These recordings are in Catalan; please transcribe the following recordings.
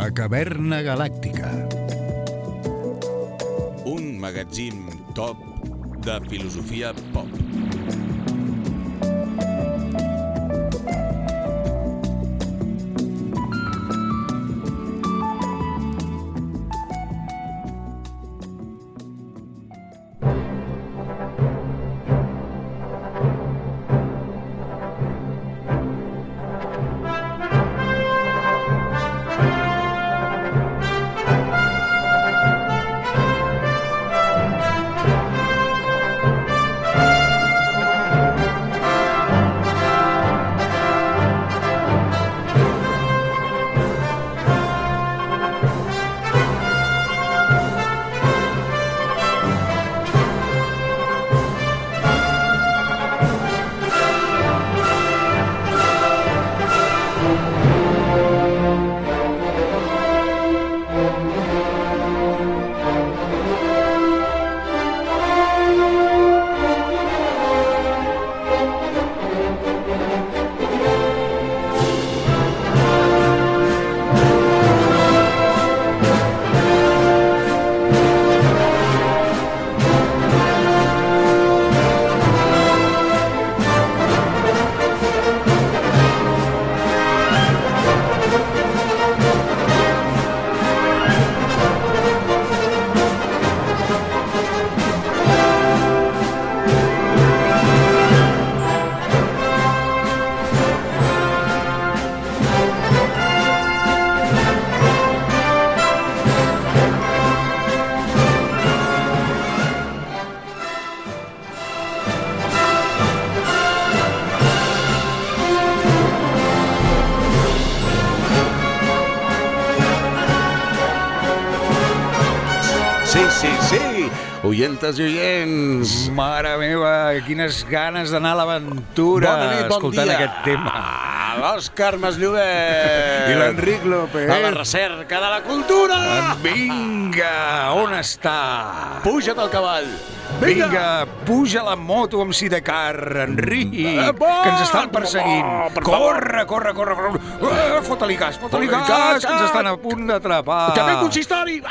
La caverna galàctica. Un magatzín top de filosofia pop. Sí, oientes i oients. Mare meva, quines ganes d'anar a l'aventura. Bona nit, bon escoltant dia. aquest tema. L'Òscar Masllubert. I l'Enric López. A la recerca de la cultura. Vinga, on està? Puja't al cavall. Vinga, puja la moto amb sidecar, Enric, que ens estan perseguint. Corre. Fota-li gas, que ens estan a punt d'atrapar. Que ve consistori.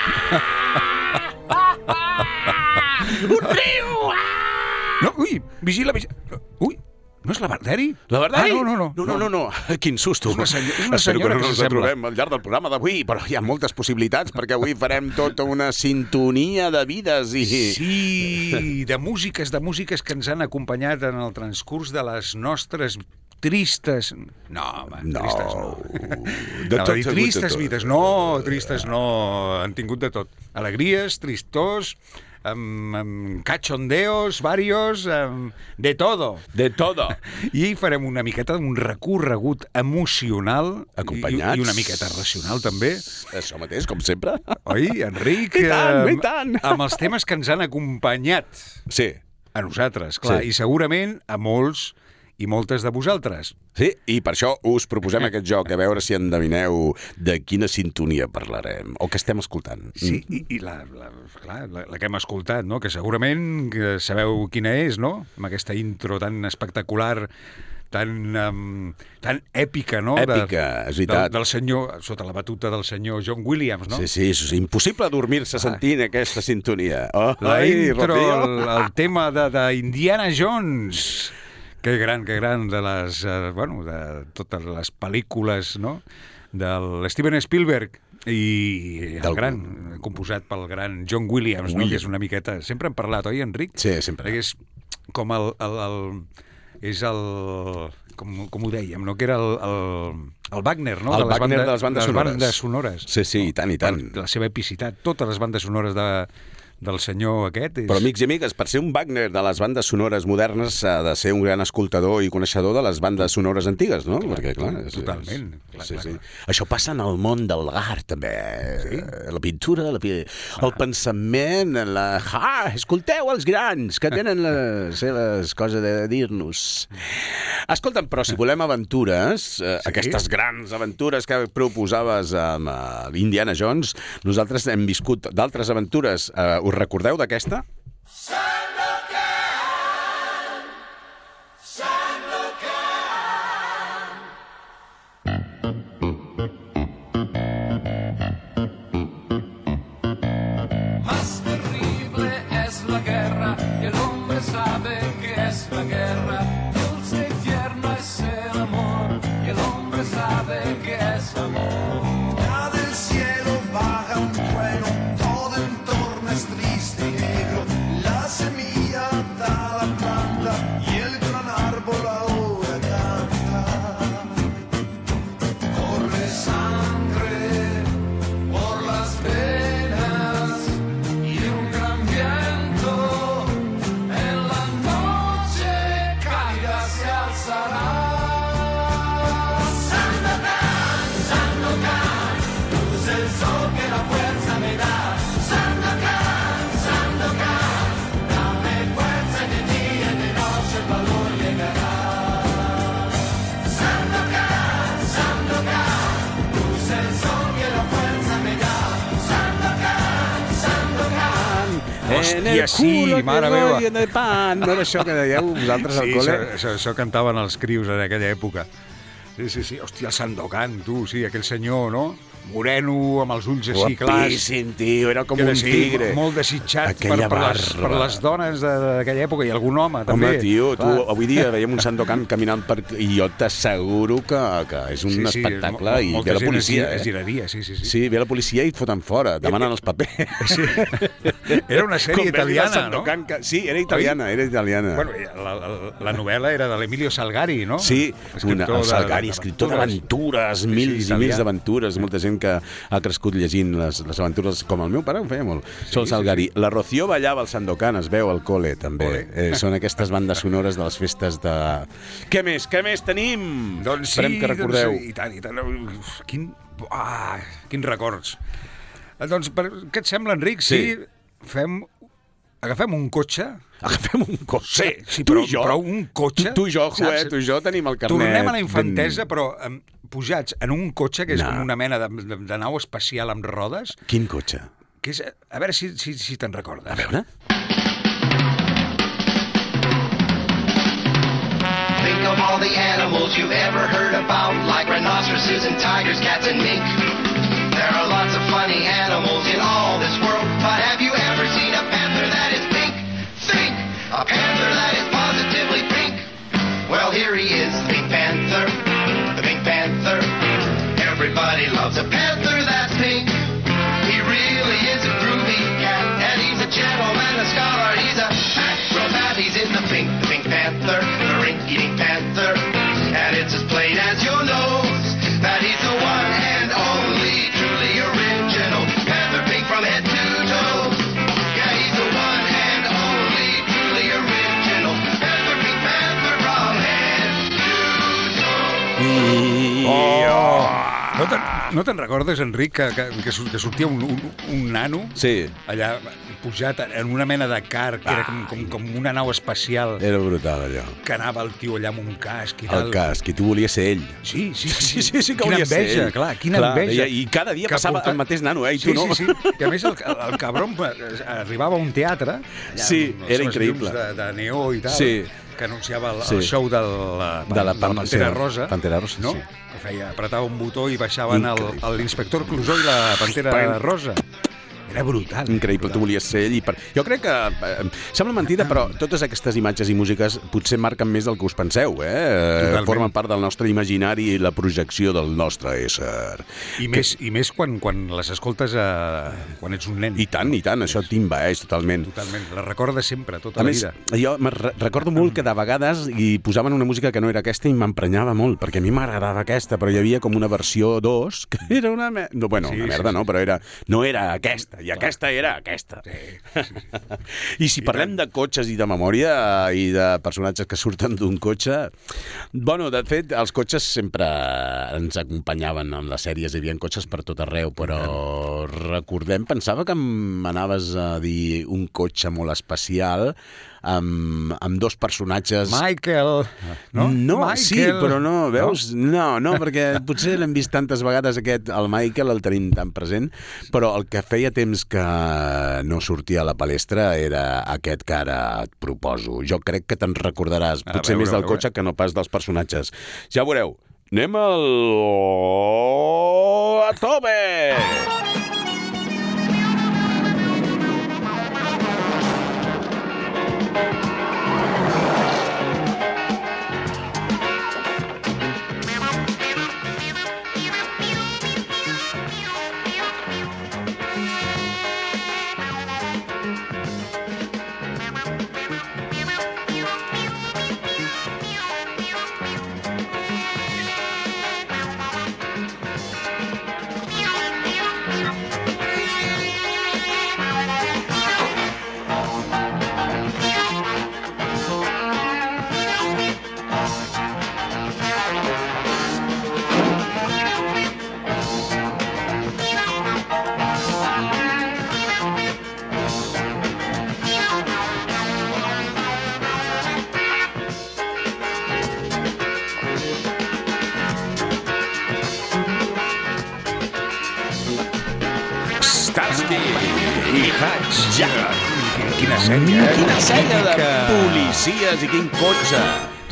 Un riu. No, ui, vigila. Ui, no és la Barderi? La Barderi? No. Quin susto. És una Espero que senyora no que ens s'assembla. trobem al llarg del programa d'avui, però hi ha moltes possibilitats, perquè avui farem tota una sintonia de vides i... Sí, de músiques que ens han acompanyat en el transcurs de les nostres tristes... No, home, No. tristes no. De Anava a tot dir ha hagut de tristes tot. vides. No, tristes no. Han tingut de tot. Alegries, tristors, amb cachondeos, varios, de todo. De todo. I farem una miqueta d'un recorregut emocional Acompanyats. i una miqueta racional també. Això mateix, com sempre. Oi, Enric? I tant. Amb els temes que ens han acompanyat Sí. a nosaltres, clar, Sí. i segurament a molts i moltes de vosaltres. Sí, i per això us proposem aquest joc, a veure si endevineu de quina sintonia parlarem, o què estem escoltant. Sí, i la que hem escoltat, no? Que segurament que sabeu quina és, no? Amb aquesta intro tan espectacular, tan èpica, no? Èpica, és veritat. Del senyor, sota la batuta del senyor John Williams, no? Sí, és impossible dormir-se sentint aquesta sintonia. La intro, Rocío. el tema d'Indiana Jones. Que gran de les, de totes les pel·lícules, no?, del Steven Spielberg i el gran, composat pel gran John Williams, no?, que és una miqueta... Sempre hem parlat, oi, Enric? Sí, sempre. Perquè és com com ho dèiem, no?, que era el Wagner, no?, El Wagner de les bandes sonores. Sí, i tant. La seva epicitat, totes les bandes sonores del senyor aquest és... Però, amics i amigues, per ser un Wagner de les bandes sonores modernes s'ha de ser un gran escoltador i coneixedor de les bandes sonores antigues, no? Perquè, clar... Totalment. Sí. Això passa en el món del l'art, també. Sí? La pintura, el pensament, escolteu els grans, que tenen les seves coses de dir-nos. Escolta'm, però si volem aventures, aquestes grans aventures que proposaves amb l'Indiana Jones, nosaltres hem viscut d'altres aventures. Us recordeu d'aquesta? Hòstia, sí, mare meva. De pan. No era això que dèieu vosaltres al col·le? Sí, això cantaven els crius en aquella època. Sí. Hòstia, el Sandokan, tu, sí, aquell senyor, no? Moreno, amb els ulls així clars. Guapíssim, tio, era com un tigre. Molt desitjat per les dones d'aquella època i algun home, també. Home, tio, tu, avui dia veiem un Sandokan caminant i jo t'asseguro que és un espectacle i ve la policia. Es giraria, sí. Sí, ve la policia i et foten fora, demanen els papers. Sí. Era una sèrie italiana, no? Sí, era italiana. Bueno, la novel·la era de l'Emilio Salgari, no? Sí, el Salgari, escriptor d'aventures, mils i mils d'aventures, molta gent que ha crescut llegint les aventures, com el meu pare ho feia molt. Sol Salgari. La Rocío ballava el Sandokan, es veu al col·le, també. Són aquestes bandes sonores de les festes de... Què més tenim? Doncs esperem que recordeu. I tant. Quins records. Doncs, què et sembla, Enric, si agafem un cotxe? Agafem un cotxe? Sí, però un cotxe... Tu i jo tenim el carnet. Tornem a la infantesa, però pujats en un cotxe que és com una mena de nau espacial amb rodes. Quin cotxe? Que és, a veure si te'n recordes. A veure. Think of all the animals you've ever heard about, like rhinoceroses and tigers, cats and mink. There are lots of funny animals in all this world, but have you ever seen a panther that is pink? Think! A panther that is positively pink. Well, here he is, the Pink Panther. The Pink Panther. Everybody loves a panther that's pink. He really is a groovy cat, and he's a gentleman, a scholar, he's a acrobat. He's in the Pink Panther, the rink-eating panther. And it's as plain as your nose that he's the one and only truly original panther, pink from head to toe. Yeah, he's the one and only truly original panther, Pink Panther from head to toe. No te'n recordes, Enric, que sortia un nano allà pujat en una mena de car que era com una nau espacial? Era brutal, allò. Que anava el tio allà amb un casc i tal. El casc, i tu volies ser ell. Sí, que volia ser ell. Quina enveja. I cada dia passava el mateix nano, i tu no. Sí. I a més el cabron arribava a un teatre. Sí, era increïble. De neó i tal. Sí. Que anunciava el show de la Pantera Rosa. Pantera Rosa, no? sí. Que apretava un botó i baixaven l'inspector Clouseau i la Pantera Rosa. Era brutal. Increïble, tu volies ser ell. Jo crec que... Sembla mentida, però totes aquestes imatges i músiques potser marquen més del que us penseu, Formen part del nostre imaginari i la projecció del nostre ésser. I més quan les escoltes quan ets un nen. I tant, això t'invaeix totalment. Totalment, la recordes sempre, tota la vida. A més, jo recordo molt que de vegades hi posaven una música que no era aquesta i m'emprenyava molt, perquè a mi m'agradava aquesta, però hi havia com una versió 2 que era una merda. No, bueno, una merda no, però no era aquesta. I aquesta era aquesta. Sí. I si parlem de cotxes i de memòria i de personatges que surten d'un cotxe... Bueno, de fet, els cotxes sempre ens acompanyaven en les sèries, hi havia cotxes per tot arreu, però recordem, pensava que m'anaves a dir un cotxe molt especial amb dos personatges... Michael! No, Michael. Sí, però no, veus? No, perquè potser l'hem vist tantes vegades el Michael, el tenim tan present, però el que feia temps que no sortia a la palestra era aquest que ara et proposo. Jo crec que te'n recordaràs, potser més del cotxe que no pas dels personatges. Ja veureu, anem a tope! Starsky i Hutch. Quina sèrie, Quina sèrie de policies i quin cotxe.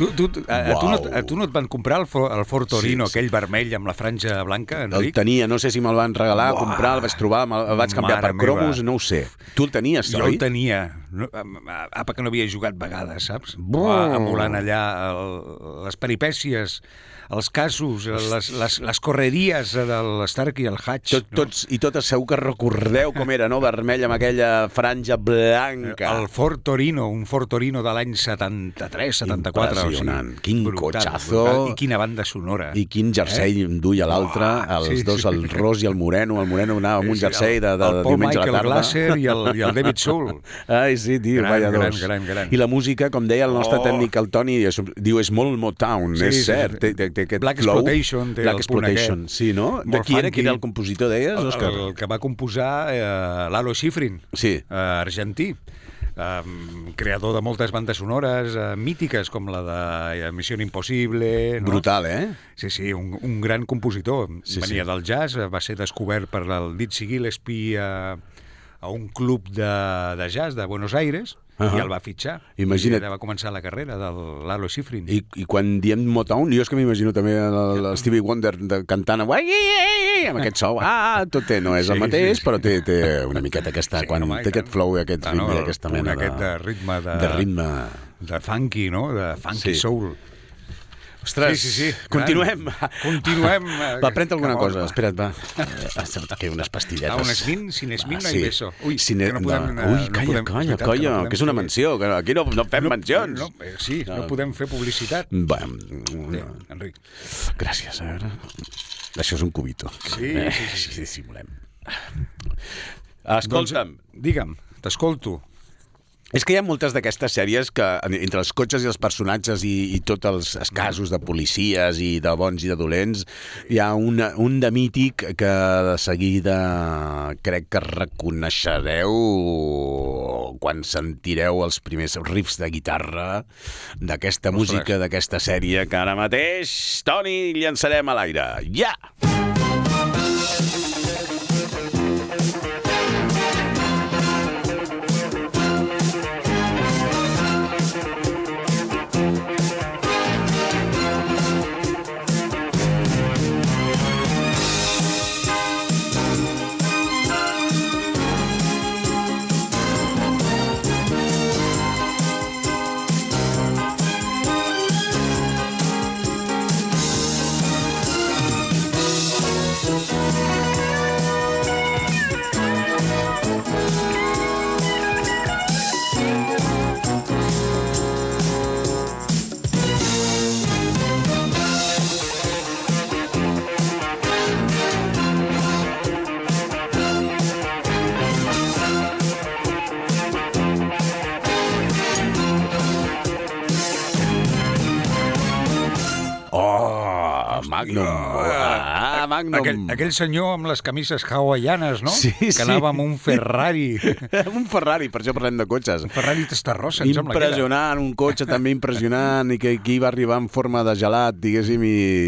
A tu no et van comprar el Ford Torino, aquell vermell amb la franja blanca, Enric? El tenia, no sé si me'l van regalar, comprar, el vaig trobar, el vaig canviar per cromos, no ho sé. Tu el tenies, oi? Jo el tenia. Apa, que no havia jugat vegades, saps? Emulant allà les peripècies, els casos, les correries de l'Stark i el Hutch. Totes segur que recordeu com era, no? Vermell amb aquella franja blanca. El Ford Torino, un Ford Torino de l'any 73, 74. Impressionant. Quin cotxazo. I quina banda sonora. I quin jersei duia l'altre, els dos, el Ros i el Moreno. El Moreno anava amb un jersei de diumenge a la tarda. El Paul Michael Glaser i el David Soul. Ai, sí, tio, vaya dos. Gran. I la música, com deia el nostre tècnic, el Toni, diu, és molt Motown, és cert. Té aquest Black flow. Exploitation té Black el punt Exploitation, sí, no? De qui era el compositor, deies, Òscar? El que va composar Lalo Schifrin, argentí. Creador de moltes bandes sonores mítiques, com la de Missió Impossible. No? Brutal, eh? Sí, un gran compositor. Venia del jazz, va ser descobert per el Dizzy Gillespie a un club de jazz de Buenos Aires, i el va fitxar. Imagina't. I va començar la carrera de Lalo Schifrin. I quan diem Motown, jo és que m'imagino també el Stevie Wonder cantant amb aquest so. Tot té, no és el mateix, però té una miqueta aquesta, quan té aquest flow i aquest ritme, aquesta mena de ritme. De ritme. De funky, no? De funky soul. Ostres, sí. Continuem. Va, pren alguna cosa. Espera't, va. Que unes pastilletes. Un esmin, sin esmin no hi beso. Ui, calla, que és una menció, que aquí no fem mencions. Sí, no podem fer publicitat. Va, Enric. Gràcies, a veure. Això és un cubito. Sí. Simulem. Escolta'm. Digue'm, t'escolto. És que hi ha moltes d'aquestes sèries que, entre els cotxes i els personatges i tots els casos de policies i de bons i de dolents, hi ha un de mític que de seguida crec que reconeixereu quan sentireu els primers riffs de guitarra d'aquesta música, d'aquesta sèrie que ara mateix, Toni, llançarem a l'aire. Ja! Magnum. Aquell senyor amb les camises hawaianes, no? Sí. Que anava amb un Ferrari. Un Ferrari, per això parlem de cotxes. Un Ferrari Testarossa, em sembla que era. Impressionant, un cotxe també impressionant, i que aquí va arribar en forma de gelat, diguéssim,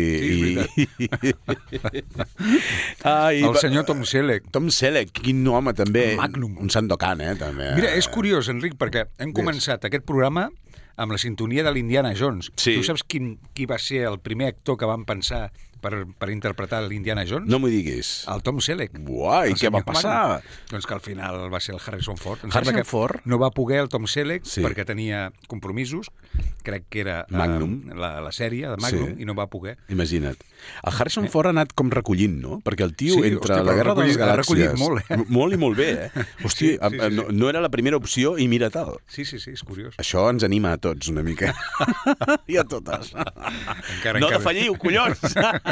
El senyor Tom Selleck. Tom Selleck, quin home també. Magnum. Un Sandokan, també. Mira, és curiós, Enric, perquè hem començat aquest programa amb la sintonia de l'Indiana Jones. Sí. Tu saps qui va ser el primer actor que van pensar per interpretar l'Indiana Jones? No m'ho diguis. El Tom Selleck. Uai, què va passar? Doncs que al final va ser el Harrison Ford. Harrison Ford? No va poder el Tom Selleck perquè tenia compromisos, crec que era Magnum. La sèrie de Magnum, i no va poder. Imagina't. El Harrison Ford ha anat com recollint, no? Perquè el tio, entre la Guerra de les Galàxies... Ha recollit molt, Molt i molt bé, Hòstia, no era la primera opció i mira tal. Sí, és curiós. Això ens anima a tots una mica. I a totes. No defalliu, collons!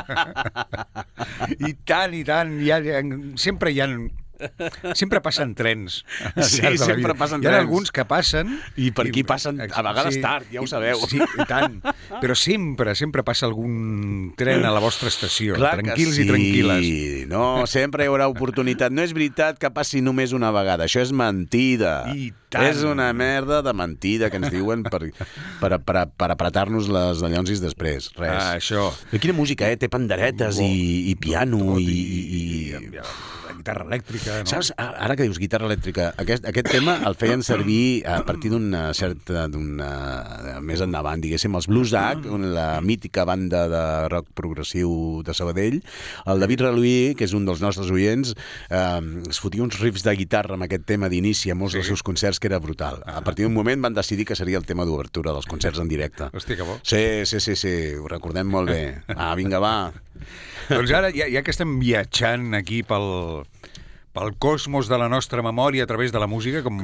I tant, sempre hi ha... Sempre passen trens. Sí, sempre passen trens. Hi ha alguns que passen... I per aquí passen a vegades tard, ja ho sabeu. Sí, i tant. Però sempre passa algun tren a la vostra estació. Clar tranquils i tranquil·les. No, sempre hi haurà oportunitat. No és veritat que passi només una vegada. Això és mentida. I tant. És una merda de mentida que ens diuen per apretar-nos les dallonsis després. Res. Això. I quina música, Té panderetes i piano i guitarra elèctrica. elèctrica, no? Saps, ara que dius guitarra elèctrica, aquest tema el feien servir a partir d'una més endavant, diguéssim, els Blues Act, la mítica banda de rock progressiu de Sabadell. El David Reluí, que és un dels nostres oients, es fotia uns riffs de guitarra amb aquest tema d'inici a molts dels seus concerts, que era brutal. A partir d'un moment van decidir que seria el tema d'obertura dels concerts en directe. Hòstia, que bo. Sí, ho recordem molt bé. Vinga, va. Doncs ara, ja que estem viatjant aquí pel cosmos de la nostra memòria a través de la música, com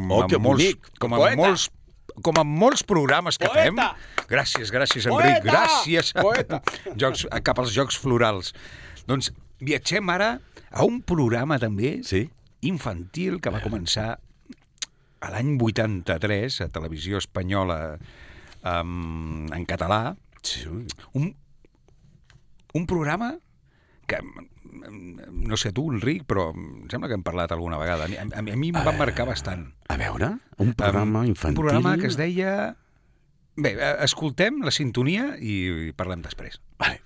amb molts programes que fem. Gràcies, Enric, gràcies. Cap als Jocs Florals. Doncs viatgem ara a un programa també infantil que va començar a l'any 83 a Televisió Espanyola en català. Un programa que, no sé tu, Enric, però em sembla que hem parlat alguna vegada. A mi em va marcar bastant. A veure, un programa infantil... Un programa que es deia... Bé, escoltem la sintonia i parlem després. Vale.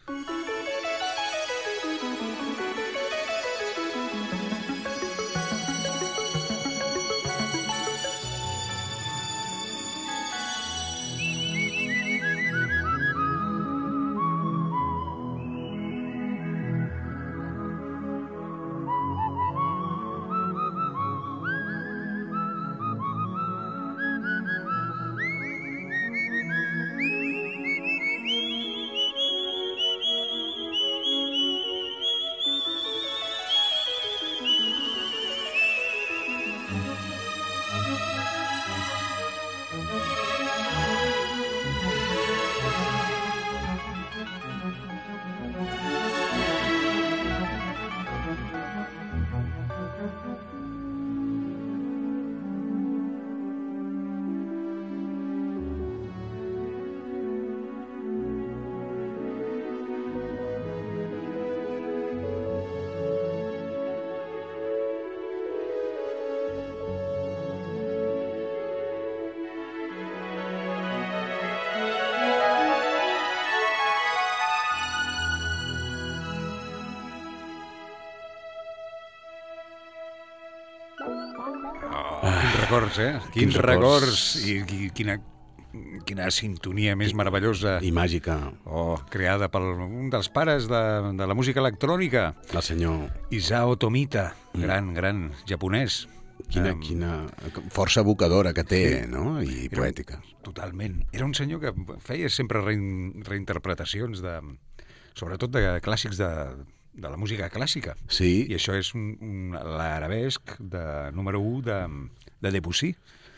Records, Quins records i quina sintonia més meravellosa. I màgica. Creada per un dels pares de la música electrònica. El senyor Isao Tomita, gran japonès. Quina força evocadora que té, no? I poètica. Totalment. Era un senyor que feia sempre reinterpretacions sobretot de clàssics de la música clàssica. Sí. I això és l'arabesc número 1 de Debussy.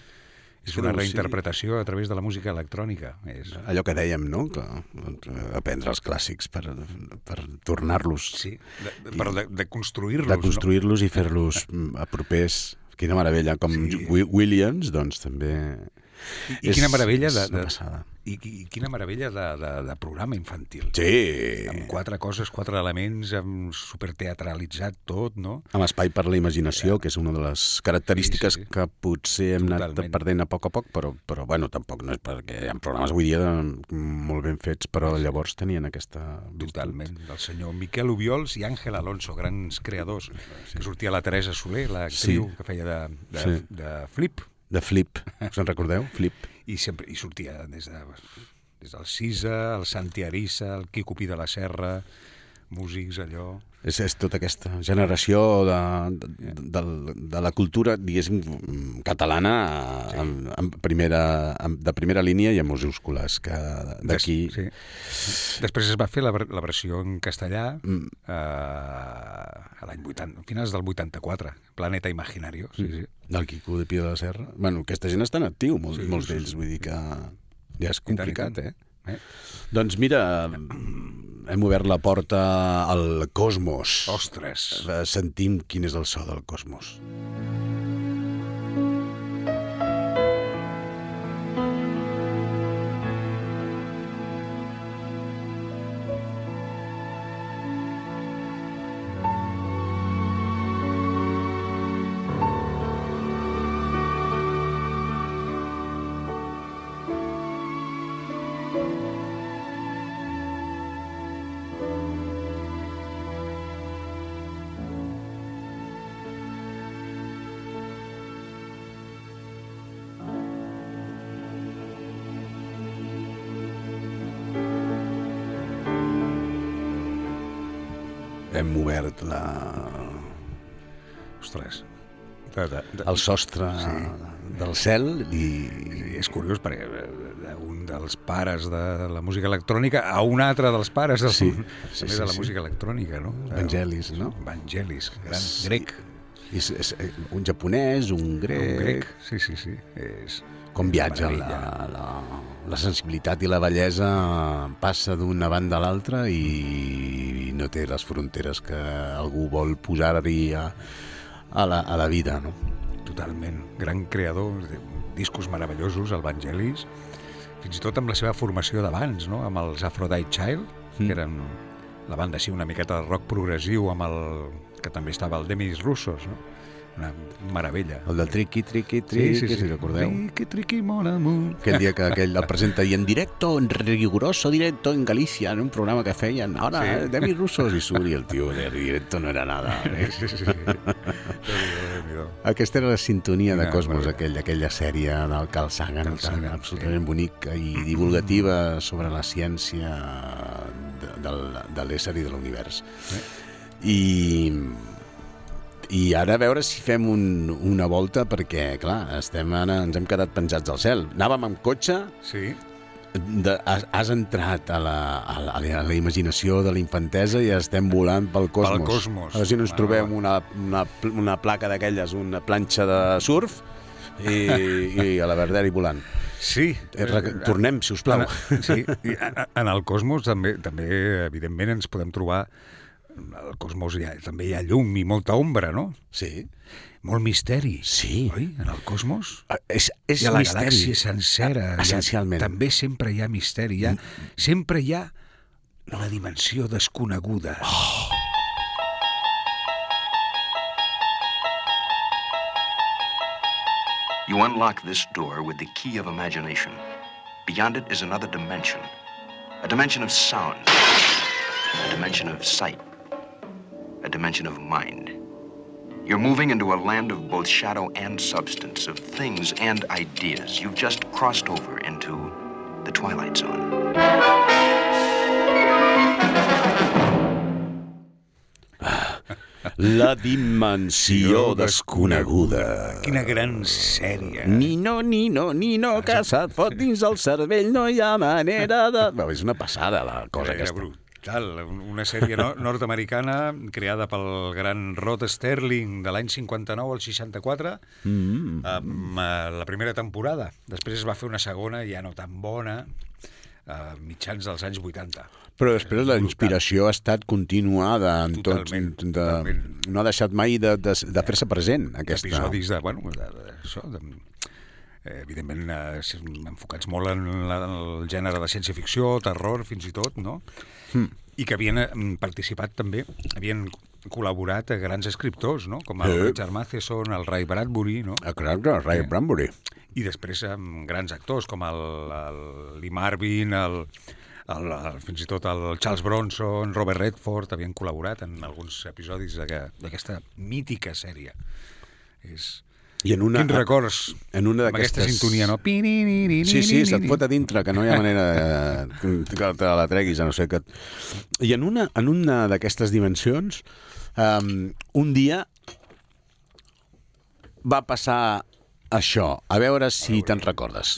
És una reinterpretació a través de la música electrònica. Allò que dèiem, no? Que aprendre els clàssics per tornar-los... Sí, de construir-los. De construir-los i fer-los propers. Quina meravella. Com Williams, doncs també... I quina meravella quina meravella de programa infantil. Sí. Amb 4 coses, 4 elements, amb superteatralitzat tot, no? Amb espai per la imaginació, que és una de les característiques que potser hem anat perdent a poc, però bueno, tampoc no és perquè hi ha programes avui dia molt ben fets, però llavors tenien aquesta virtut. Totalment. El senyor Miquel Ubiols i Àngel Alonso, grans creadors, que sortia la Teresa Soler, l'actriu que feia de Flip. De Flip, us en recordeu? Flip. I sortia des del Sisa, el Santi Arissa, el Quico Pi de la Serra, músics, allò... És tota aquesta generació de la cultura, diguéssim, catalana de primera línia i en majúscules, que d'aquí... Sí. Després es va fer la versió en castellà a l'any 80, finals del 84, Planeta Imaginario. Sí. Del Quico de Pi de la Serra. Bueno, aquesta gent està en actiu, molts d'ells, vull dir que ja és complicat, Doncs mira, hem obert la porta al cosmos. Ostres! Sentim quin és el so del cosmos. hem obert Ostres. el sostre del cel i És curiós perquè un dels pares de la música electrònica a un altre dels pares també de la música electrònica, no? Vangelis, no? Vangelis, gran grec. És un japonès, un grec. Sí. És Com viatja la sensibilitat i la bellesa, passa d'una banda a l'altra i no té les fronteres que algú vol posar-hi a la vida, no? Totalment. Gran creador de discos meravellosos, el Vangelis, fins i tot amb la seva formació d'abans, no? Amb els Aphrodite Child, que eren la banda així una miqueta de rock progressiu, amb que també estava el Demis Roussos, no? Una meravella. El del Triqui, Sí. si recordeu. Triqui, mon amour. Aquell dia que aquell el presenta i en directo, en riguroso directo en Galicia, en un programa que feien, ara, Demis Roussos, i surt, i el tio de directo no era nada. Sí. Aquesta era la sintonia de Ja, Cosmos, meravella. aquella sèrie del Carl Sagan, tan absolutament bonica i divulgativa sobre la ciència de l'ésser i de l'univers. I ara a veure si fem una volta, perquè, clar, ens hem quedat penjats al cel. Anàvem amb cotxe, Sí. has entrat a la imaginació de la infantesa i estem volant pel cosmos. Pel cosmos. A veure si no ens trobem una placa d'aquelles, una planxa de surf i a la Verderi volant. Sí. Tornem, si us plau. Sí. I en el cosmos també, evidentment, ens podem trobar. Al cosmos també hi ha llum i molta ombra, no? Sí. Molt misteri. Sí. Oi? En el cosmos. És I a la misteri. galàxia sencera. Essencialment. També sempre hi ha misteri. Sempre hi ha la dimensió desconeguda. You unlock this door with the key of imagination. Beyond it is another dimension. A dimension of sound. A dimension of sight. A dimension of mind. You're moving into a land of both shadow and substance, of things and ideas. You've just crossed over into the Twilight Zone. La dimensió desconeguda. Quina gran sèrie. Nino, que se't fot dins el cervell, no hi ha manera de... És una passada, la cosa Era aquesta. brutal. Una sèrie nord-americana creada pel gran Rod Sterling de l'any 59 al 64 amb la primera temporada. Després es va fer una segona, ja no tan bona, a mitjans dels anys 80. Però després la inspiració ha estat continuada en tots... Totalment. No ha deixat mai de fer-se present, aquesta... Episodis evidentment enfocats molt en el gènere de ciència-ficció, terror, fins i tot, no? I que havien participat també, havien col·laborat grans escriptors, no? Com el Richard Matheson, el Ray Bradbury, no? Clar, Ray Bradbury. I després amb grans actors com el Lee Marvin, fins i tot el Charles Bronson, Robert Redford, havien col·laborat en alguns episodis d'aquesta mítica sèrie. Quins records amb aquesta sintonia, no? Sí, se't fot a dintre, que no hi ha manera que te la treguis, a no ser que... I en una d'aquestes dimensions, un dia va passar això, a veure si te'n recordes.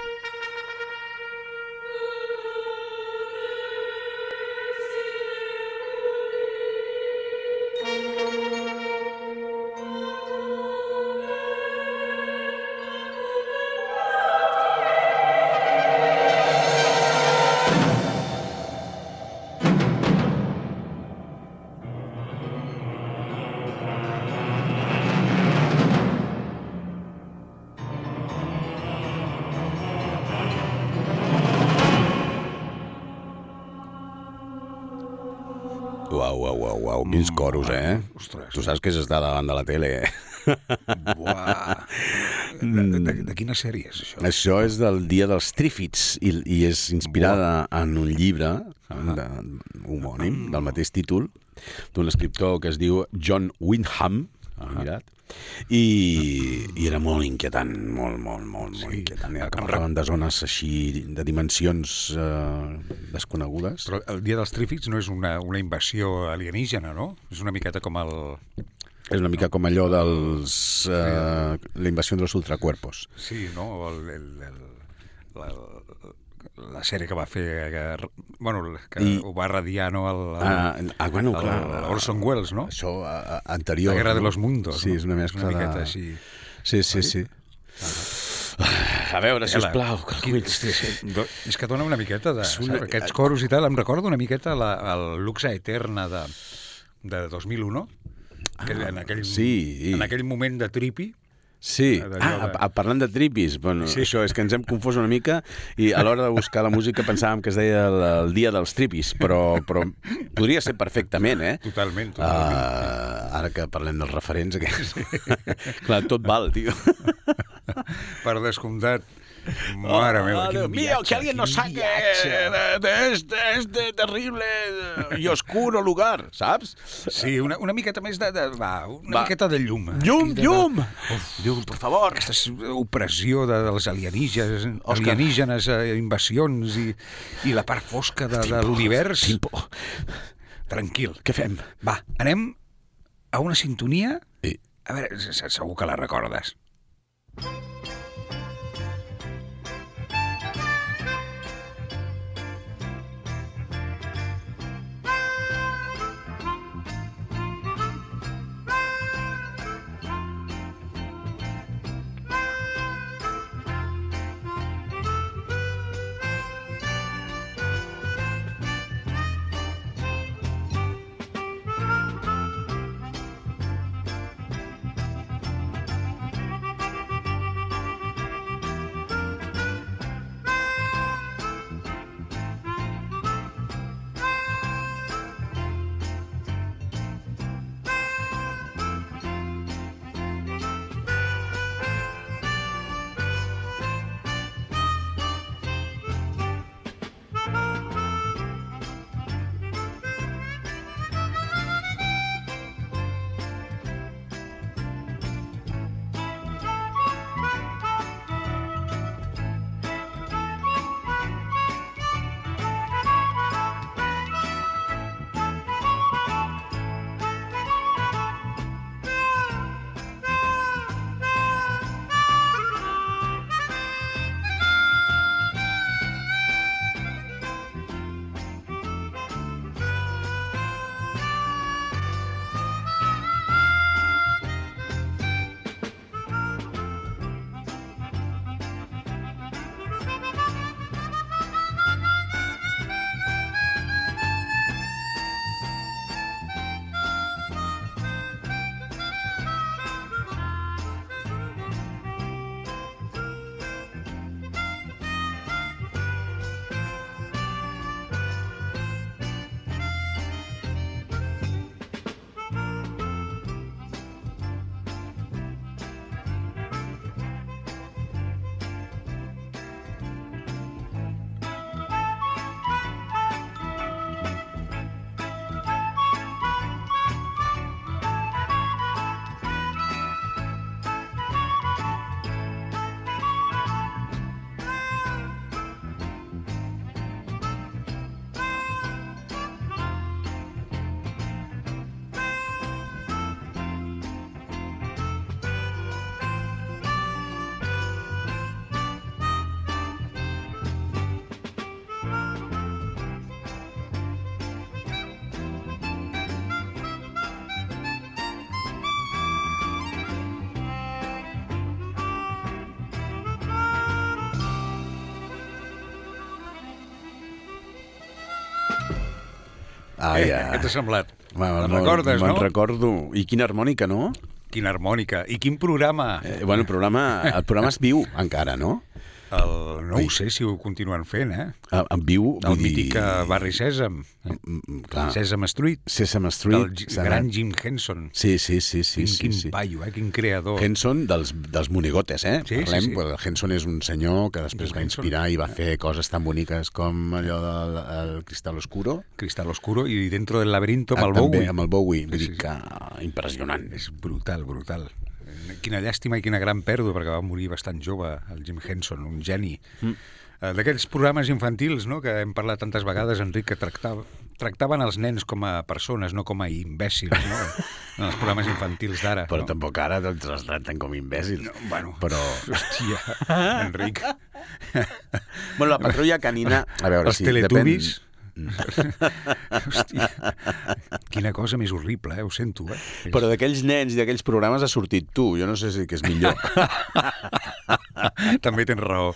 Uau, quins coros, eh? Ostres. Tu saps que és estar davant de la tele, eh? Buah. De quina sèrie és això? Això és del Dia dels Trífids i és inspirada en un llibre homònim del mateix títol d'un escriptor que es diu John Wyndham, mirat. I era molt inquietant, molt inquietant. Que parlaven de zones així, de dimensions desconegudes. Però el dia dels Trífids no és una invasió alienígena, no? És una miqueta com el... És una mica com allò dels... la invasió dels ultracuerpos. Sí, no? La sèrie que va fer... ho va radiar, no? Bueno, clar. Orson Welles, no? Això anterior. La Guerra de los Mundos. Sí, és una mescla una miqueta així. Sí. A veure, sisplau. És que dona una miqueta de... Aquests coros i tal, em recordo una miqueta el Luxe Eterna de 2001, en aquell moment de trippy. Sí, parlant de tripis, bueno, sí. Això és que ens hem confós una mica i a l'hora de buscar la música pensàvem que es deia el dia dels tripis, però podria ser perfectament, Totalment. Ara que parlem dels referents, clar, tot val, tio. Per descomptat. Mare meva, Dios mío, que alguien nos saque de este terrible y oscuro lugar, saps? Sí, una miqueta més miqueta de llum. Llum! Llum, por favor. Aquesta opressió dels alienígenes, invasions i la part fosca de l'univers. Tranquil. Què fem? Va, anem a una sintonia. A veure, segur que la recordes. Què t'ha semblat? Me'n recordes, no? Me'n recordo. I quina harmònica, no? Quina harmònica. I quin programa? El programa és viu encara, no? No ho sé si ho continuen fent, En viu, El mític Barri Sèsam, Sesame Street, Sesame Street. del gran Jim Henson. Sí. Quin paio, quin creador. Henson dels Monigotes, Sí, Parlem, sí. Henson és un senyor que després va inspirar i va fer coses tan boniques com allò del Cristal Oscuro. Cristal Oscuro i Dentro del laberinto amb el També, Bowie. amb el Bowie. Vull Sí, dir que impressionant. És brutal. Quina llàstima i quina gran pèrdua, perquè va morir bastant jove, el Jim Henson, un geni. D'aquells programes infantils, no?, que hem parlat tantes vegades, Enric, que tractaven els nens com a persones, no com a imbècils, no? En els programes infantils d'ara. Però no? tampoc ara tots els tracten com imbècils. No, bueno, Però... hòstia, Enric. Bueno, la patrulla canina... A veure, Els Teletubbies... Hòstia, quina cosa més horrible, ho sento, Però d'aquells nens i d'aquells programes ha sortit tu. Jo no sé si que és millor. També tens raó.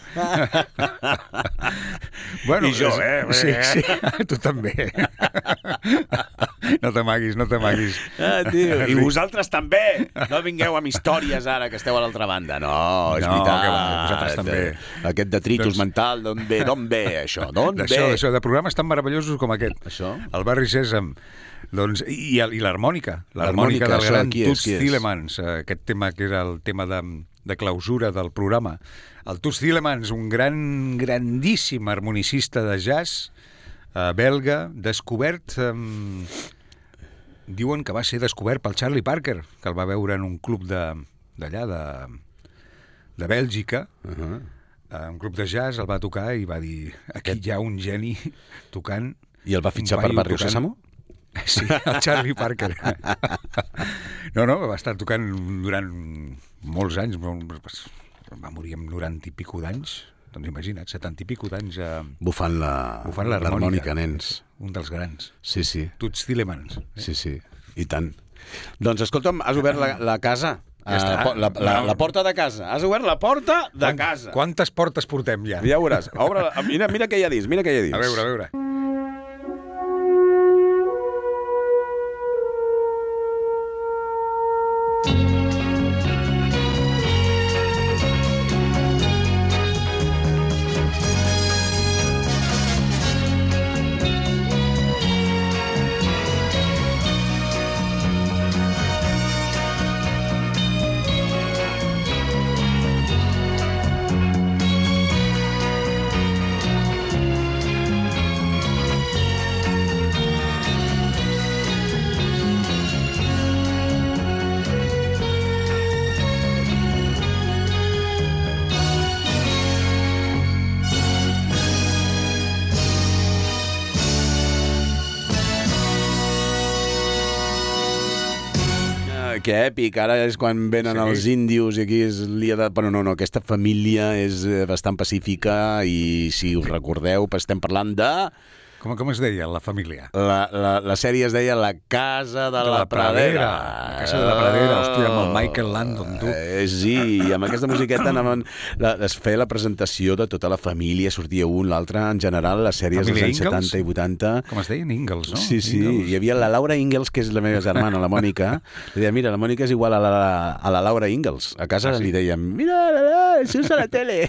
Bueno, I jo, Sí, tu també. No t'amaguis. Tio. I vosaltres també. No vingueu amb històries ara, que esteu a l'altra banda. No, és veritat. que va, vosaltres també. Aquest detritus mental, d'on ve això? D'on ve? D'això, de programes tan meravellosos com aquest. Això? El Barri Sèsam. Doncs, i l'harmònica. L'harmònica, L'harmònica del això, gran qui és? Toots Thielemans. Aquest tema que era el tema de clausura del programa. El Toots Thielemans, un grandíssim harmonicista de jazz, belga, descobert... diuen que va ser descobert pel Charlie Parker, que el va veure en un club d'allà, de Bèlgica, un club de jazz, el va tocar i va dir, aquí hi ha un geni tocant. I el va fitxar per Barrio Sésamo? Sí, el Charlie Parker. No, va estar tocant durant molts anys, va morir amb 90 i pico d'anys, doncs imagina't, 70 i pico d'anys bufant l'harmònica, nens. Un dels grans. Sí. Toots Thielemans. Sí, i tant. Doncs escolta'm, has obert la casa? Ja està. La porta de casa. Has obert la porta de casa. Quantes portes portem ja? Ja veuràs. Mira què hi ha dins, A veure. Que èpic, ara és quan venen els índios i aquí és l'ia de... Però no, aquesta família és bastant pacífica i si us recordeu, estem parlant de... Com es deia, la família? La sèrie es deia La Casa de la Pradera. La Casa de la Pradera, hòstia, amb el Michael Landon, tu. Sí, i amb aquesta musiqueta es feia la presentació de tota la família, sortia un, l'altre, en general, les sèries dels anys 70 i 80. Com es deien? Ingalls, no? Sí, hi havia la Laura Ingalls, que és la meva germana, la Mònica. Li deia, mira, la Mònica és igual a la Laura Ingalls. A casa li dèiem, mira, això és a la tele.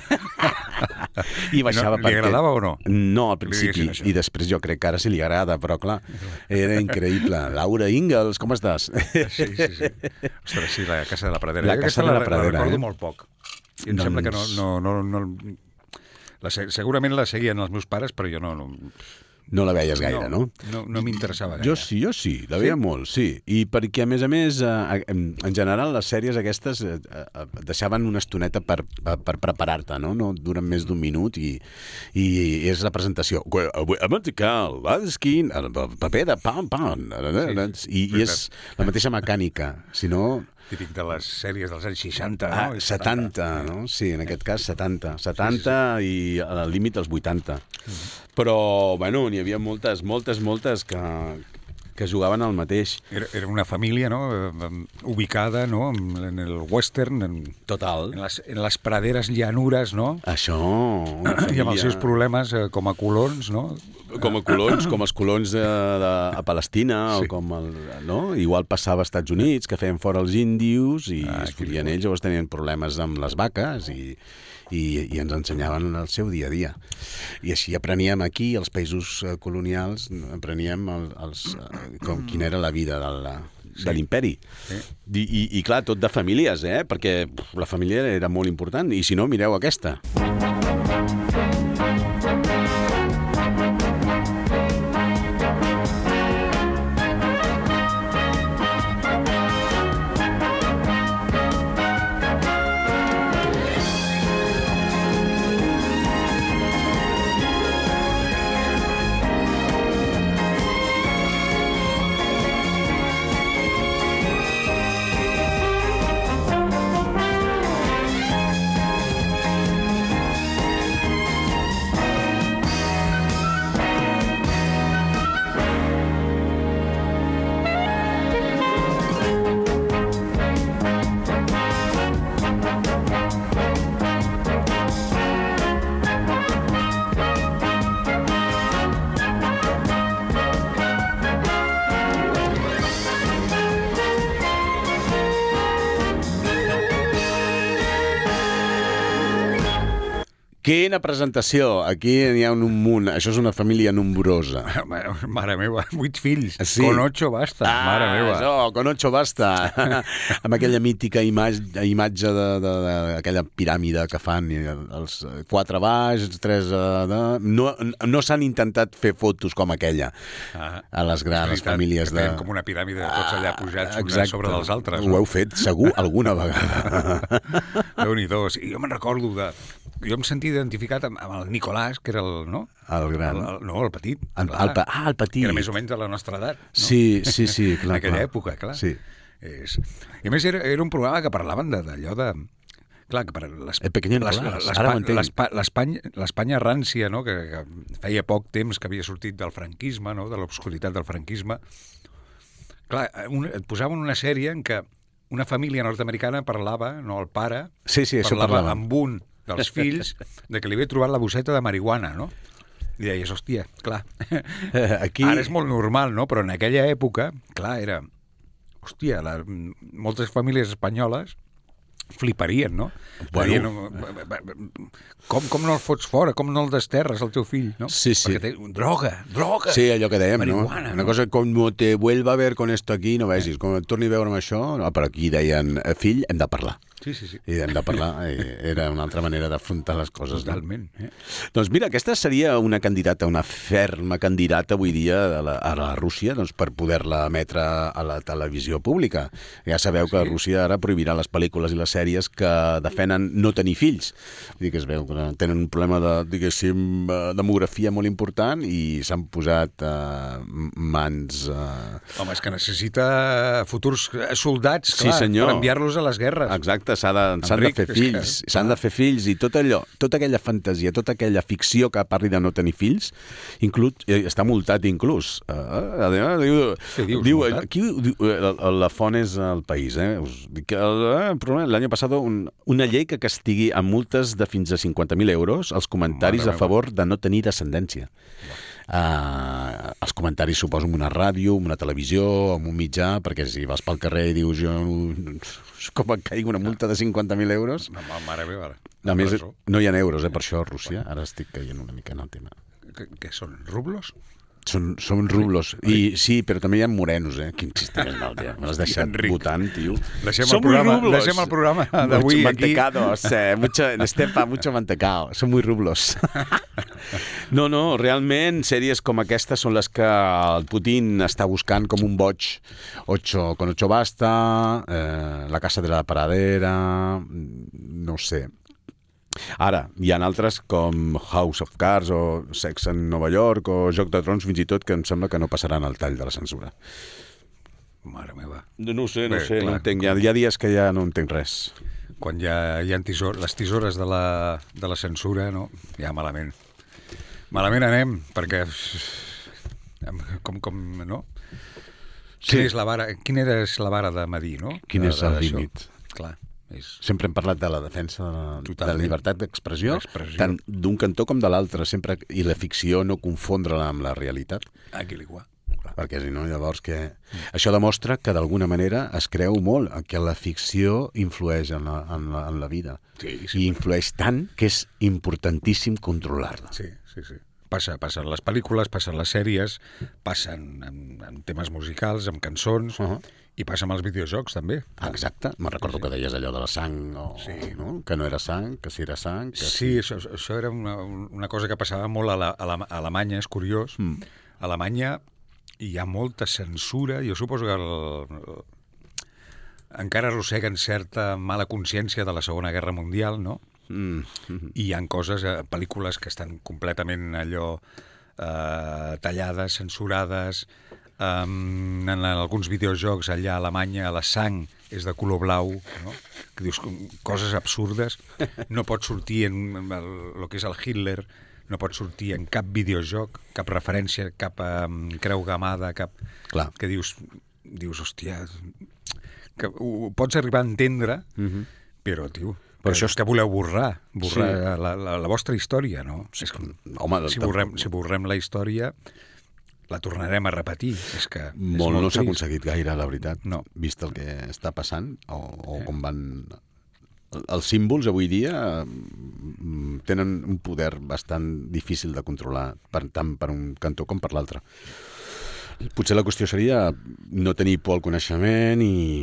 I baixava Li agradava o no? No, al principi, i després jo crec que ara sí li agrada, però clar, era increïble. Laura Ingalls, com estàs? Sí. Ostres, sí, la Casa de la Pradera. La Casa de la Pradera, la recordo molt poc. I em sembla que no... Segurament la seguien els meus pares, però jo no... No la veies gaire, no? No m'interessava gaire. Jo sí, la veia molt, sí. I perquè, a més, en general, les sèries aquestes deixaven una estoneta per preparar-te, no? No duren més d'un minut i és la presentació. Hem de ficar l'esquin, el paper de pam, i és la mateixa mecànica. Si no... Típic de les sèries dels anys 60, no? 70, no? Sí, en aquest cas 70. 70 i al límit dels 80. Però, bueno, n'hi havia moltes que que jugaven al mateix. Era una família, no?, ubicada, no?, en el western, Total. en les praderes llanures, no?, Això, una família... i amb els seus problemes com a colons, no?, com els colons a Palestina, Sí. o com no? Igual passava als Estats Units, que feien fora els índios i es fotien ells, llavors tenien problemes amb les vaques i ens ensenyaven el seu dia a dia. I així apreníem aquí, als països colonials, apreníem quina era la vida de l'imperi. Sí. I clar, tot de famílies, perquè la família era molt important. I si no, mireu aquesta. Quina presentació! Aquí n'hi ha un munt. Això és una família nombrosa. Mare meva, 8 fills. Sí. Con 8 basta, mare meva. Això, con 8 basta. Amb aquella mítica imatge d'aquella piràmide que fan, els 4 baix, 3... No s'han intentat fer fotos com aquella a les grans famílies. Que com una piràmide, tots allà pujats sobre dels altres. Ho heu fet, segur, alguna vegada. Déu-n'hi-do. Jo me'n recordo de... Jo em sentia identificat amb el Nicolàs, que era el... No? El gran. El petit. El petit. Que era més o menys de la nostra edat. No? Sí, clar. En aquella època, clar. Sí. I a més era un programa que parlaven d'allò de... Clar, que per El pequeño Nicolás, ara ho entenc. L'Espanya rància, no? Que feia poc temps que havia sortit del franquisme, no? De l'obscuritat del franquisme. Clar, et posaven una sèrie en què una família nord-americana parlava, no, el pare, això parlava amb un dels fills de que li havia trobat la bosseta de marihuana, no? I deies, hòstia, clar, aquí... ara és molt normal, no? Però en aquella època, clar, era... Hòstia, moltes famílies espanyoles fliparien, no? Bueno. Com no el fots fora? Com no el desterres, el teu fill, no? Sí. Perquè droga! Sí, allò que dèiem, marihuana, no? Una cosa, com te vuelva a ver con esto aquí, no vegis, com et torni a veure amb això, no, però aquí deien, fill, hem de parlar. Sí. I hem de parlar, era una altra manera d'afrontar les coses. Totalment. Doncs mira, aquesta seria una candidata, una ferma candidata avui dia a la Rússia, doncs, per poder-la emetre a la televisió pública. Ja sabeu que Rússia ara prohibirà les pel·lícules i les sèries que defenen no tenir fills. Vull dir que es veu que tenen un problema de, diguéssim, demografia molt important i s'han posat mans... Home, és que necessita futurs soldats, clar, sí, per enviar-los a les guerres. Exacte, s'han de fer fills, i tota aquella fantasia, tota aquella ficció que parli de no tenir fills, està multat inclús. Diu, aquí la font és el País, l'any passat una llei que castigui amb multes de fins a 50.000 euros els comentaris a favor de no tenir descendència. Els comentaris, suposo, en una ràdio, en una televisió, en un mitjà, perquè si vas pel carrer i dius com et caigui una multa de 50.000 euros... No, mare meva. A més, no hi ha euros, per això, a Rússia. Ara estic caient una mica en el tema. Què són, rublos? Són rublos. I sí, però també hi ha morenos, Quin xiste més mal, tia. Me l'has deixat votant, tio. Deixem el programa d'avui aquí. Mantecados, mucho mantecado. Son muy rublos. No, realment, sèries com aquesta són les que el Putin està buscant com un boig. Con 8 basta, La casa de la paradera, no sé. Ara, hi ha altres com House of Cards o Sex en Nova York o Joc de Trons, fins i tot, que em sembla que no passaran el tall de la censura. Mare meva. No sé, no entenc. Hi ha dies que ja no entenc res. Quan hi ha les tisores de la censura, no? Ja malament. Malament anem, perquè com no? Quina és la vara de medir, no? Quin és el d'això. límit? Clar. Sempre hem parlat de la defensa de la llibertat d'expressió, L'expressió. tant d'un cantó com de l'altre, sempre, i la ficció no confondre-la amb la realitat, Aquí l'igual. perquè si no, llavors que... Això demostra que d'alguna manera es creu molt que la ficció influeix en la vida. Sí. I influeix tant que és importantíssim controlar-la. Sí. Passen les pel·lícules, passen les sèries, passen en temes musicals, amb cançons, i passa amb els videojocs, també. Exacte. Me'n recordo que deies allò de la sang, no? Que no era sang, que si era sang... Que Sí, això era una cosa que passava molt a Alemanya, és curiós. A Alemanya hi ha molta censura, jo suposo que encara arrosseguen certa mala consciència de la Segona Guerra Mundial, no? I hi ha coses, pel·lícules que estan completament allò tallades, censurades. En alguns videojocs allà a Alemanya la sang és de color blau, no? Que dius coses absurdes. No pot sortir en el que és el Hitler, no pot sortir en cap videojoc, cap referència, cap creu gamada, cap... Clar. Que dius, hòstia, que ho pots arribar a entendre, però, tio, però això que voleu borrar la vostra història, no? Sí, home, si borrem la història, la tornarem a repetir. És que molt no s'ha trist. aconseguit gaire, la veritat, no. Vist el que està passant, o com van... Els símbols avui dia tenen un poder bastant difícil de controlar, tant per un cantó com per l'altre. Potser la qüestió seria no tenir por al coneixement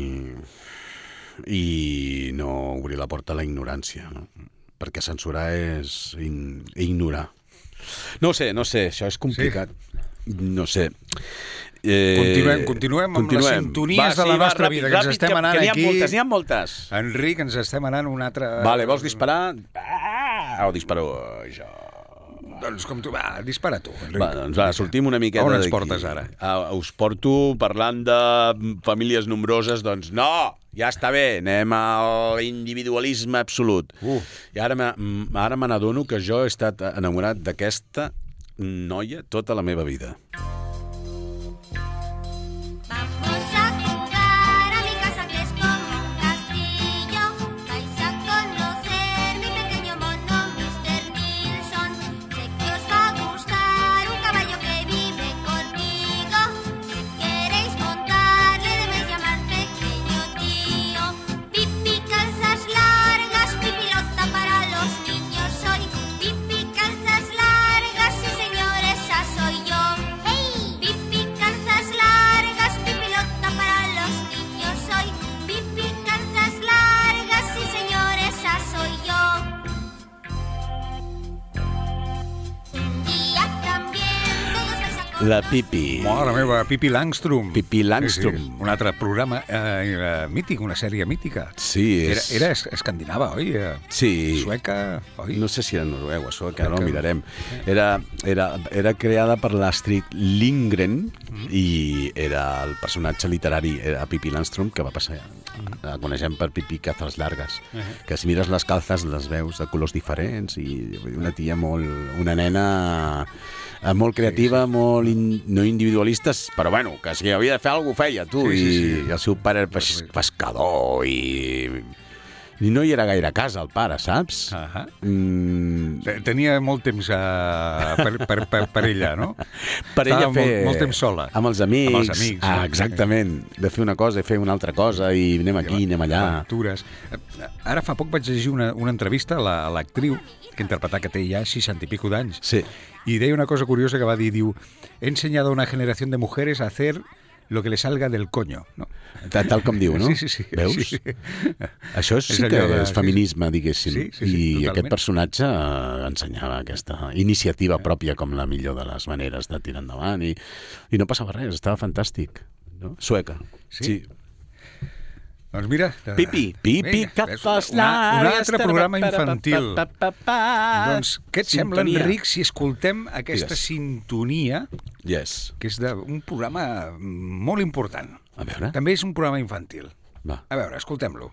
i no obrir la porta a la ignorància, no? Perquè censurar és ignorar. No sé, això és complicat. Sí. No sé. Continuem amb les sintonies de la nostra vida, que ens estem anant aquí. N'hi ha moltes. Enric, ens estem anant una altra... Vale, vols disparar? O disparo jo? Doncs com tu, va, dispara tu, Enric. Doncs sortim una miqueta On d'aquí. ens portes ara? Us porto parlant de famílies nombroses, doncs no, ja està bé, anem a l'individualisme absolut. I ara me n'adono que jo he estat enamorat d'aquesta noia tota la meva vida. La Pippi. Mare meva, Pippi Langström. Pippi Langström. Sí. Un altre programa mític, una sèrie mítica. Sí, és... Era escandinava, oi? Sí. Sueca, oi? No sé si era noruega o sueca, ara ho mirarem. Era creada per l'Astrid Lindgren i era el personatge literari, era Pippi Langström, que va passar... La coneixem per Pippi Calzas Largas, que si mires les calzas les veus de colors diferents i una tia una nena molt creativa, molt no individualista, però bueno, que si havia de fer alguna cosa feia, tu, i el seu pare era pescador i no hi era gaire a casa, el pare, saps? Tenia molt temps per ella, no? Per ella fer... Molt temps sola. Amb els amics. Amb els amics. Exactament. De fer una cosa i fer una altra cosa i anem aquí, anem allà. Aventures. Ara fa poc vaig llegir una entrevista a l'actriu que interpreta, que té ja 60 i pico d'anys. Sí. I deia una cosa curiosa que va dir, diu, he enseñado a una generación de mujeres a hacer lo que le salga del coño, no? Tal com diu, no? Sí. Veus? Sí. Això sí que és feminisme, diguéssim. Sí, I totalment. aquest personatge ensenyava aquesta iniciativa pròpia com la millor de les maneres de tirar endavant i no passava res, estava fantàstic. No? Sueca. Sí. Doncs mira... Pippi Calzas Largas. Un altre programa infantil. Doncs què et sembla, Enric, si escoltem aquesta sintonia, que és d'un programa molt important. A veure. També és un programa infantil. Va. A veure, escoltem-lo.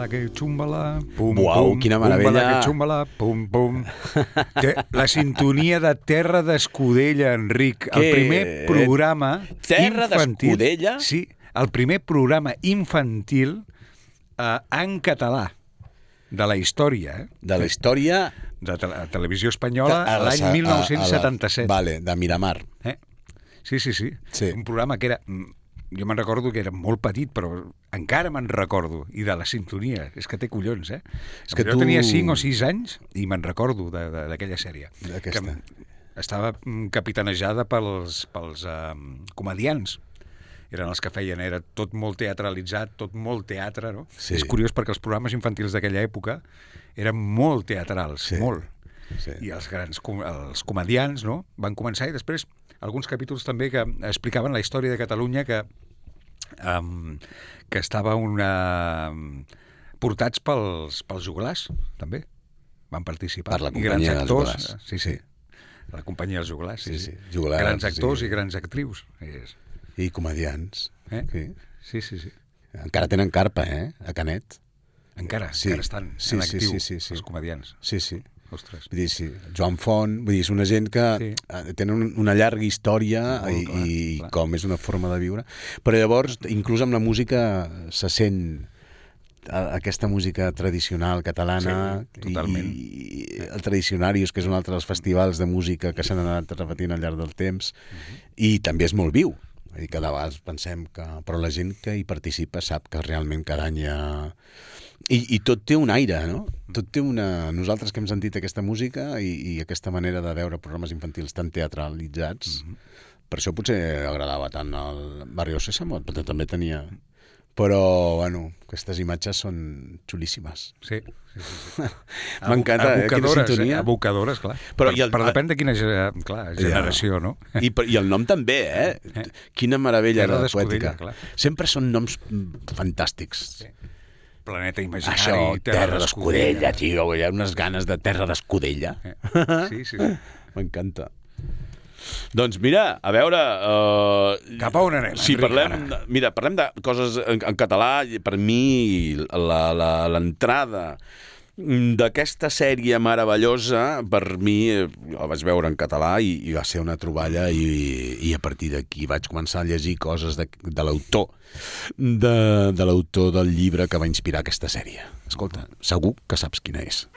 que xumbala, pum, Uau, pum, quina meravella. Xumbala que xumbala, pum, pum. La sintonia de Terra d'Escudella, Enric. El primer programa Terra infantil... d'Escudella? Sí, el primer programa infantil en català de la història, De la història... de la televisió espanyola l'any 1977. Vale, de Miramar. Sí. Sí. Un programa que era... Jo me'n recordo que era molt petit, però encara me'n recordo. I de la sintonia. És que té collons, eh? És que jo tu... tenia 5 o 6 anys i me'n recordo d'aquella sèrie. D'aquesta. Que estava capitanejada pels comedians. Eren els que feien, era tot molt teatralitzat, tot molt teatre, no? Sí. És curiós perquè els programes infantils d'aquella època eren molt teatrals, molt. Sí. I els comedians, no?, van començar i després alguns capítols també que explicaven la història de Catalunya que estava portats pels joglars, també. Van participar. Per la companyia dels joglars. Sí. La companyia dels joglars, sí. Joglars, grans actors i grans actrius. I comedians. Sí. Encara tenen carpa, a Canet. Encara estan en actiu, els comedians. Sí. Ostres. Vull dir, sí. Joan Font, vull dir, és una gent que tenen una llarga història i com és una forma de viure. Però llavors, inclús amb la música, se sent aquesta música tradicional catalana i el Tradicionarius, que és un altre dels festivals de música que s'han anat repetint al llarg del temps, i també és molt viu. I cada vegada pensem que... Però la gent que hi participa sap que realment cada any hi ha... I tot té un aire, no? Tot té una... Nosaltres que hem sentit aquesta música i aquesta manera de veure programes infantils tan teatralitzats, per això potser agradava tant el Barrio Sésamo, però també tenia... Però, bueno, aquestes imatges són xulíssimes. Sí. M'encanta, quina sintonia. Abocadores, clar. Però depèn de quina generació, no? I el nom també, Quina meravella Terra de poètica. d'Escudella, clar. Sempre són noms fantàstics. Sí. Planeta imaginari, Això, Terra d'Escudella, tio, hi ha unes ganes de Terra d'Escudella. Sí. M'encanta. Doncs mira, a veure... Cap a on anem, si Enric, parlem de coses en català. Per mi, l'entrada d'aquesta sèrie meravellosa, per mi, la vaig veure en català i va ser una troballa i a partir d'aquí vaig començar a llegir coses de l'autor de l'autor del llibre que va inspirar aquesta sèrie. Escolta, segur que saps quina és.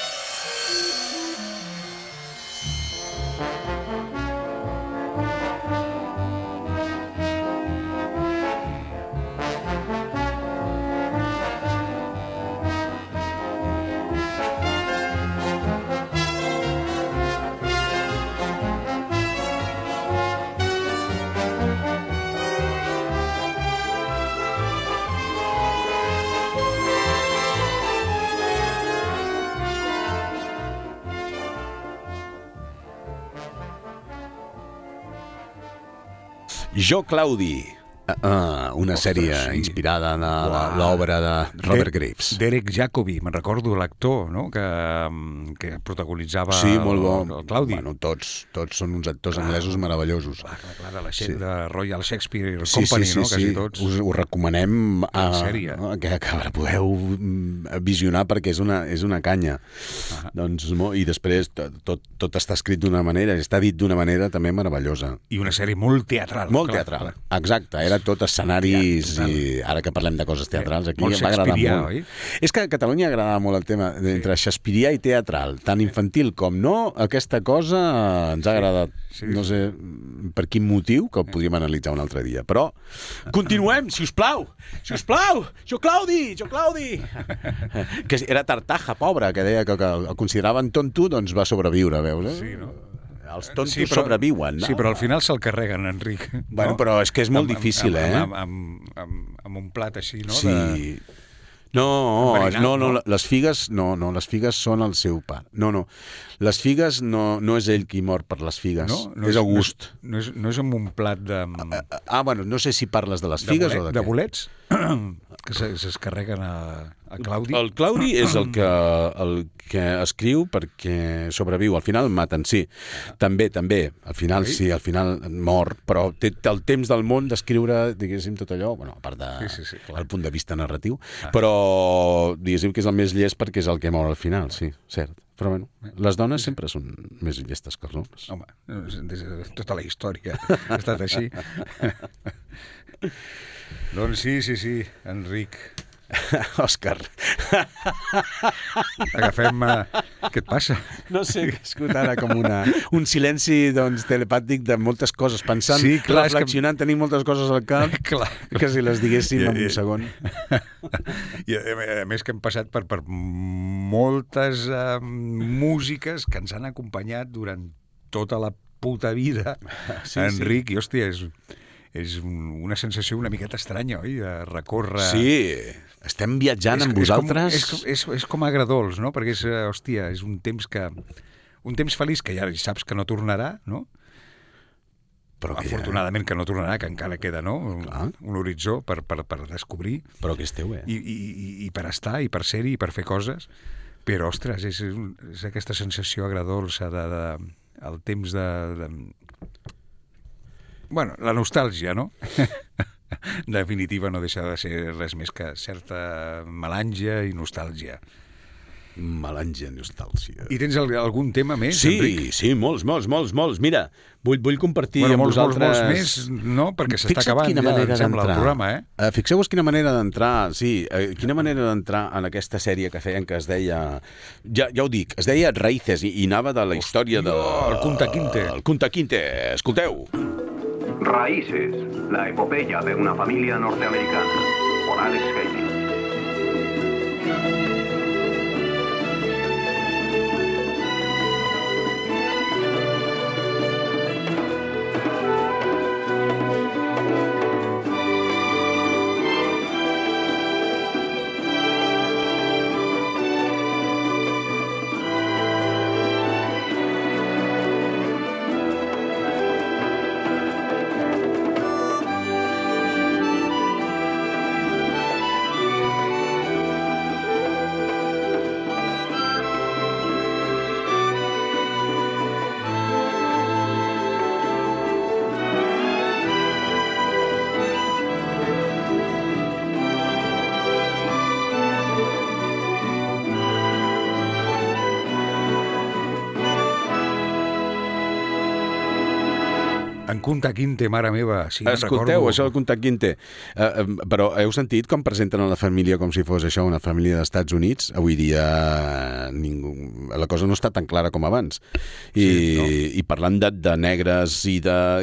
Jo, Claudi, una sèrie inspirada en l'obra de Robert Graves. Derek Jacobi, me'n recordo, l'actor, no?, que protagonitzava molt bo. El Claudi. Bueno, tots són uns actors anglesos meravellosos. Clar, de Royal Shakespeare Company, no?, quasi tots. Us recomanem que la podeu visionar perquè és una canya. Doncs, i després tot està escrit d'una manera, està dit d'una manera també meravellosa. I una sèrie molt teatral. Molt teatral, exacte. Era tot escenaris i ara que parlem de coses teatrals, aquí molt em va agradar molt. Oi? És que a Catalunya agradava molt el tema entre shakespearià i teatral, tant infantil com no, aquesta cosa ens ha agradat. No sé per quin motiu, que ho podríem analitzar un altre dia. Però continuem, si us plau! Jo Claudi! Que era Tartaja, pobre, que deia que el consideraven tonto, doncs va sobreviure, veus? Sí, no? Els tontos sobreviuen, no? Sí, però al final se'l carreguen, Enric. Bueno, però és que és molt difícil, Amb un plat així, no? Sí. No, les figues són el seu pare. No, les figues no és ell qui mor per les figues, és August. No és amb un plat de... Bueno, no sé si parles de les figues o de què. De bolets, que es carreguen El Claudi? El Claudi és el que escriu perquè sobreviu. Al final el maten, sí. També. Al final sí, al final mor, però té el temps del món d'escriure, diguéssim, tot allò, bueno, a part del punt de vista narratiu, però diguéssim que és el més llest perquè és el que mor al final, sí, cert. Però bueno, les dones sempre són més llestes que els homes. Home, des de tota la història ha estat així. Doncs sí, Enric. Òscar. Agafem... Què et passa? No sé, he escoltat ara com un silenci telepàtic de moltes coses, pensant, reflexionant, tenint moltes coses al cap, que si les diguéssim en un segon. I a més que hem passat per moltes músiques que ens han acompanyat durant tota la puta vida, Enric, i hòstia, és una sensació una miqueta estranya, oi? De recórrer... Sí, estem viatjant amb vosaltres... És com agradols, no? Perquè és un temps feliç que ja saps que no tornarà, no? Però afortunadament que no tornarà, que encara queda, no? Un horitzó per descobrir. Però que esteu, I per estar, i per ser-hi, i per fer coses. Però, ostres, és aquesta sensació agradolça el temps de... Bueno, la nostàlgia, no? En definitiva, no deixa de ser res més que certa melàngia i nostàlgia. Melàngia i nostàlgia. I tens algun tema més, Enric? Sí, molts. Mira, vull compartir amb vosaltres... Molts més, no? Perquè s'està acabant ja, em sembla, el programa, Fixeu-vos quina manera d'entrar, quina manera d'entrar en aquesta sèrie que feien, que es deia... Ja ho dic, es deia Raíces, i anava de la història el Kunta Kinte. El Kunta Kinte, escolteu. Raíces, la epopeya de una familia norteamericana, por Alex Haley. En Kunta Kinte, mare meva, sí, escolteu, recordo... això del Kunta Kinte. Però heu sentit com presenten a la família com si fos això, una família dels Estats Units? Avui dia la cosa no està tan clara com abans. I parlant de negres i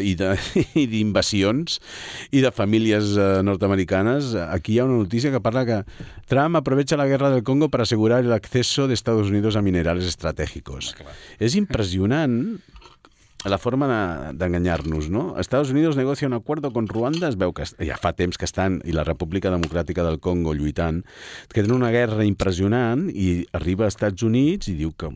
d'invasions i de famílies nord-americanes, aquí hi ha una notícia que parla que Trump aprovecha la guerra del Congo para asegurar el acceso de Estados Unidos a minerales estratégicos. És impressionant la forma d'enganyar-nos, no? Estados Unidos negocia un acuerdo con Ruanda, es veu que ja fa temps que estan, i la República Democràtica del Congo lluitant, que tenen una guerra impressionant, i arriba a Estats Units i diu que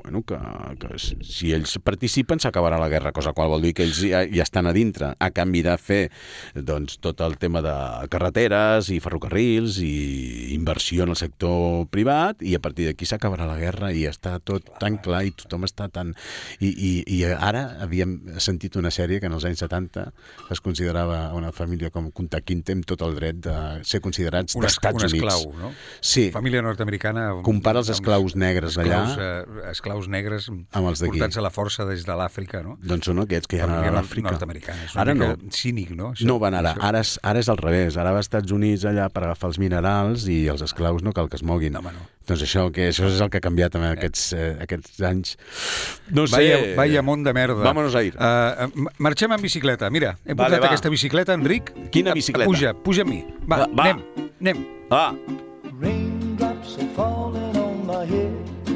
si ells participen s'acabarà la guerra, cosa qual vol dir que ells ja estan a dintre, a canvi de fer tot el tema de carreteres i ferrocarrils i inversió en el sector privat, i a partir d'aquí s'acabarà la guerra i està tot tan clar i tothom està tan... I ara havíem sentit una sèrie que en els anys 70 es considerava una família com Kunta Kinte amb tot el dret de ser considerats d'Estats Units. Un esclau, no? Sí. Família nord-americana... Compara els esclaus negres d'allà... Esclaus negres portats a la força des de l'Àfrica, no? Doncs són aquests que hi ha a l'Àfrica. Nord-americana. És una mica cínic, no? No van ara. Ara és al revés. Ara va als Estats Units allà per agafar els minerals i els esclaus no cal que es moguin. No, no. Doncs això és el que ha canviat en aquests anys. No sé... Vaya món de merda. Vámonos a ir. Marxem en bicicleta. Mira, he portat aquesta bicicleta, Enric. Quina bicicleta? Puja amb mi. Va. Anem. Va. Raindrops are falling on my head,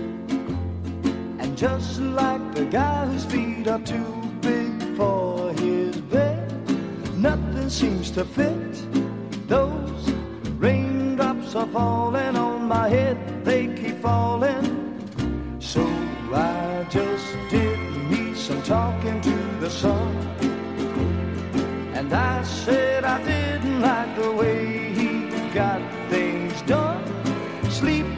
and just like the guy whose feet are too big for his bed, nothing seems to fit. Those raindrops are falling on my head, they keep falling. So I just did me some talking to the sun, and I said I didn't like the way he got things done. Sleep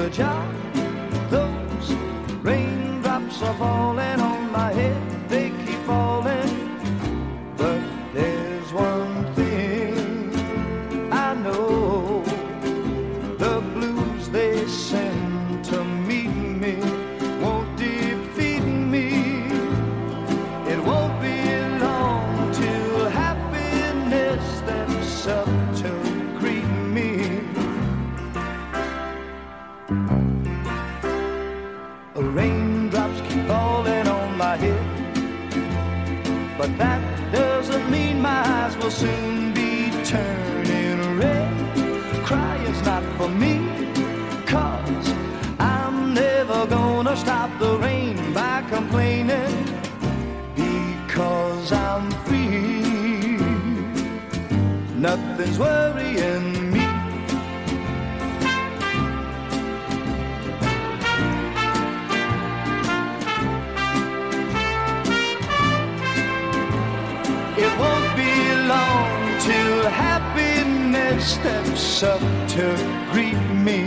a job. Those raindrops are falling on my head, they keep falling. But there's one thing I know, the blues they send to meet me won't defeat me. It won't be long till happiness steps up to greet me. Raindrops keep falling on my head, but that doesn't mean my eyes will soon be turning red. Crying's not for me, 'cause I'm never gonna stop the rain by complaining, because I'm free. Nothing's worrying me. It won't be long till happiness steps up to greet me.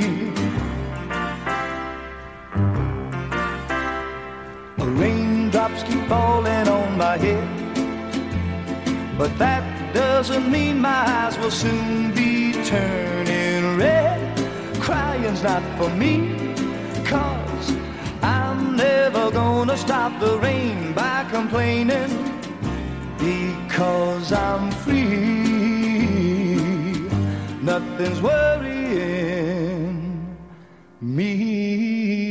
Raindrops keep falling on my head, but that doesn't mean my eyes will soon be turning red. Crying's not for me, 'cause I'm never gonna stop the rain by complaining, because I'm free. Nothing's worrying me.